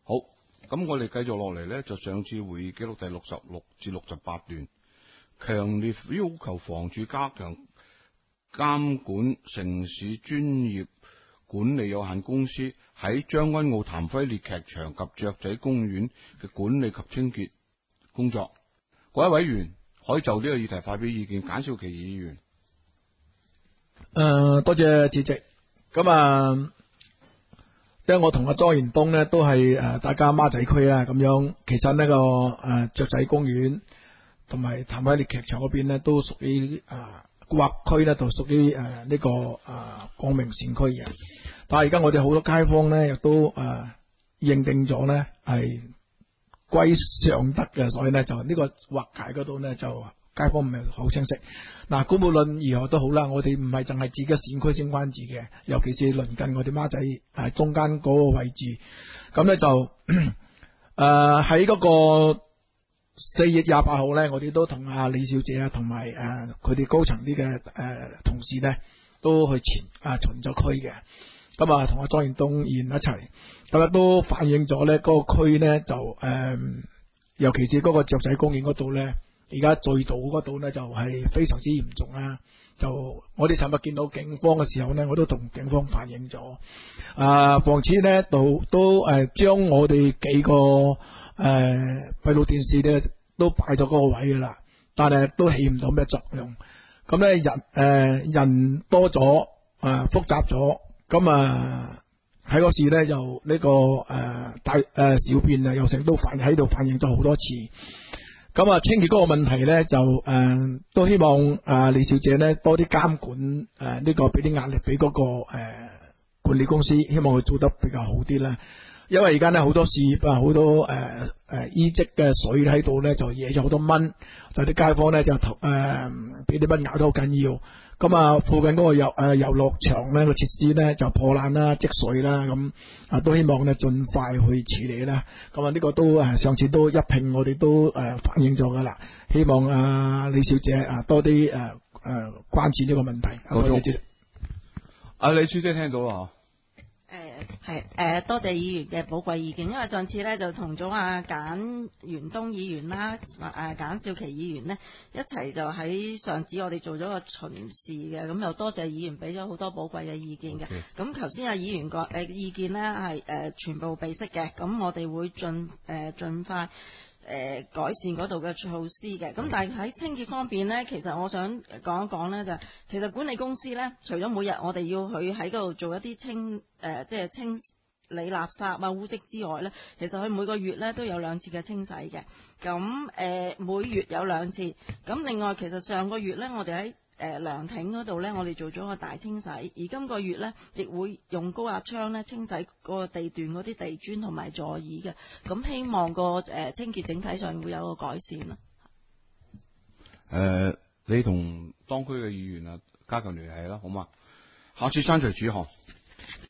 好，咁我哋繼續落嚟呢，就上次會議記錄第66至68段，強烈要求房署加強監管城市專業管理有限公司喺將軍澳譚輝烈劇場及雀仔公園嘅管理及清潔工作。各位委員可以就呢個議題發表意見。簡少琪議員。 多謝主席。咁即係我同阿莊元東呢都係大家孖仔區啦，咁樣其實呢個雀仔公園同埋譚輝烈劇場嗰邊呢都屬於劃區呢，就屬於呢個光明線區嘅。但係而家我哋好多街坊呢亦都認定咗呢係歸尚德嘅，所以呢就呢個劃界嗰度呢就街坊唔係好清晰。嗱，無論如何都好啦，我哋唔係淨係自己線區先關注嘅，尤其是鄰近我哋孖仔中間嗰個位置。咁呢就喺嗰個4月28號呢，我哋都同阿李小姐啊，同埋佢哋高層啲嘅同事呢，都去巡咗區嘅。咁同阿莊元東議員一齊，咁都反映咗呢嗰個區呢，就尤其是嗰個雀仔公園嗰度呢，而家醉倒嗰度呢，就係非常之嚴重啦。就我哋尋日見到警方嘅時候呢，我都同警方反映咗。房署呢都將我哋幾個閉路電視呢都擺咗嗰個位噶啦，但係都起唔到咩作用。咁呢人多咗，複雜咗。咁喺嗰時咧，又呢個大小便又成都喺度反映咗好多次。咁清潔嗰個問題咧，就都希望李小姐呢多啲監管呢個俾啲壓力俾嗰個管理公司，希望佢做得比較好啲啦。因為而家呢好多事業好多衣積嘅水喺度咧，就惹咗好多蚊，就啲街坊咧就俾啲蚊咬得好緊要。咁附近嗰個遊樂場呢個設施呢就破爛啦、積水啦，咁都希望呢盡快去處理啦。咁呢個都上次都一併我哋都反映咗噶啦，希望李小姐多啲關注呢個問題。多謝。 李小姐聽到啦。 多謝議員嘅寶貴意見，因為上次呢就同咗簡元東議員啦、簡少琪議員呢一齊就喺上址我哋做咗個巡視嘅，咁又多謝議員俾咗好多寶貴嘅意見嘅。咁頭先議員個意見呢係全部備悉嘅，咁我哋會盡快改善嗰度嘅措施嘅。咁但係喺清潔方面呢，其實我想講一講呢，就其實管理公司呢，除咗每日我哋要去喺嗰度做一啲即係清理垃圾污漬之外呢，其實佢每個月呢都有2次嘅清洗嘅。咁每月有2次。咁另外其實上個月呢，我哋喺涼亭嗰度呢，我哋做咗個大清洗，而今個月呢，亦會用高壓槍呢清洗個地段嗰啲地磚同埋座椅嘅。咁希望個清潔整體上會有個改善啦。 你同當區嘅議員加強聯繫啦，好嘛？下次刪除主項。